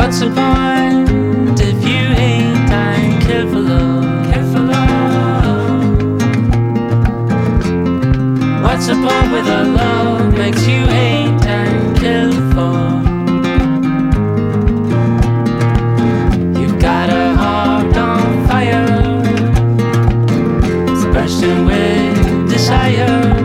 What's the point if you ain't and kill for love? Kill for love. What's the point with a love makes you hate and kill for? You've got a heart on fire, it's bursting with desire.